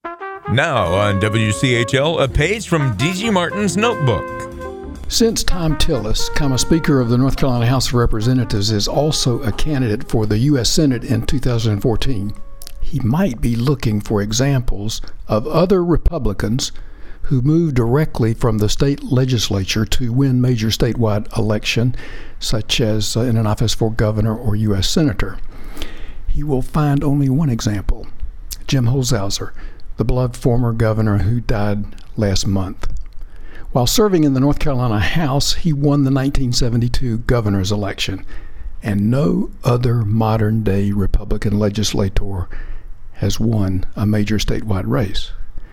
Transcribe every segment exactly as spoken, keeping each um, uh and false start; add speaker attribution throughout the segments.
Speaker 1: Now on W C H L, a page from D G Martin's notebook.
Speaker 2: Since Thom Tillis, comma, Speaker of the North Carolina House of Representatives, is also a candidate for the U S Senate in two thousand fourteen, he might be looking for examples of other Republicans who moved directly from the state legislature to win major statewide election, such as uh, in an office for governor or U S senator. He will find only one example: Jim Holzhauser, the beloved former governor who died last month. While serving in the North Carolina House, he won the nineteen seventy-two governor's election, and no other modern-day Republican legislator has won a major statewide race.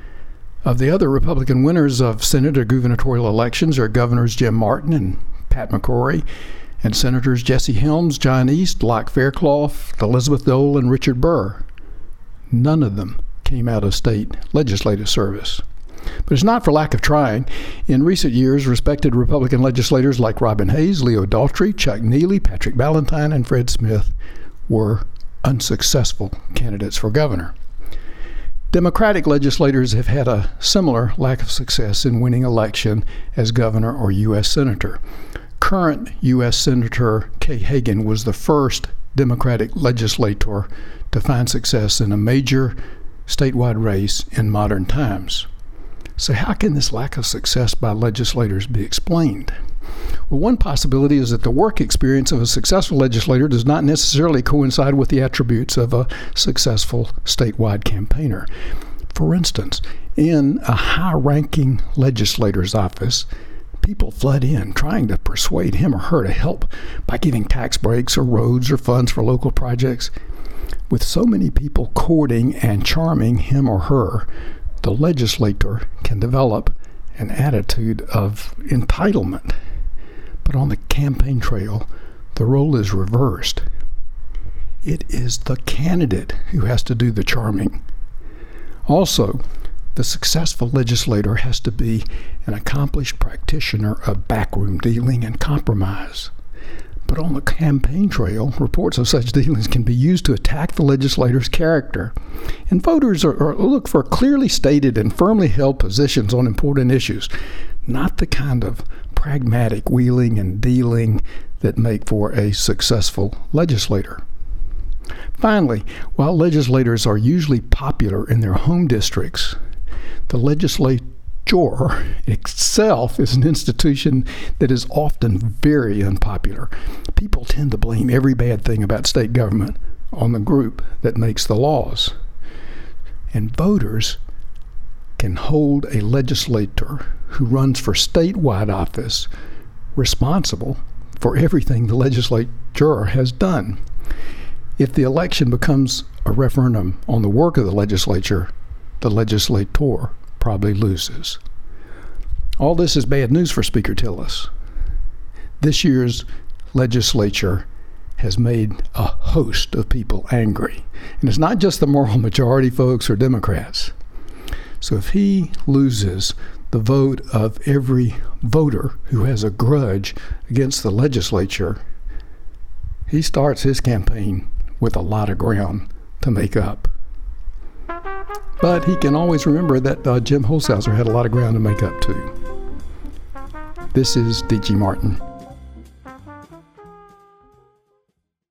Speaker 2: Of the other Republican winners of Senate or gubernatorial elections are Governors Jim Martin and Pat McCrory, and Senators Jesse Helms, John East, Locke Fairclough, Elizabeth Dole, and Richard Burr. None of them came out of state legislative service. But it's not for lack of trying. In recent years, respected Republican legislators like Robin Hayes, Leo Daughtry, Chuck Neely, Patrick Ballantyne, and Fred Smith were unsuccessful candidates for governor. Democratic legislators have had a similar lack of success in winning election as governor or U S senator. Current U S Senator Kay Hagan was the first Democratic legislator to find success in a major statewide race in modern times. So how can this lack of success by legislators be explained? Well, one possibility is that the work experience of a successful legislator does not necessarily coincide with the attributes of a successful statewide campaigner. For instance, in a high-ranking legislator's office, people flood in trying to persuade him or her to help by giving tax breaks or roads or funds for local projects. With so many people courting and charming him or her, the legislator can develop an attitude of entitlement. But on the campaign trail, the role is reversed. It is the candidate who has to do the charming. Also, the successful legislator has to be an accomplished practitioner of backroom dealing and compromise. But on the campaign trail, reports of such dealings can be used to attack the legislator's character. And voters are, are look for clearly stated and firmly held positions on important issues, not the kind of pragmatic wheeling and dealing that make for a successful legislator. Finally, while legislators are usually popular in their home districts, the legislature itself is an institution that is often very unpopular. People tend to blame every bad thing about state government on the group that makes the laws. And voters can hold a legislator who runs for statewide office responsible for everything the legislature has done. If the election becomes a referendum on the work of the legislature, the legislator probably loses. All this is bad news for Speaker Tillis. This year's legislature has made a host of people angry. And it's not just the moral majority folks or Democrats. So if he loses the vote of every voter who has a grudge against the legislature, he starts his campaign with a lot of ground to make up. But he can always remember that uh, Jim Holzhauser had a lot of ground to make up too. This is D G Martin.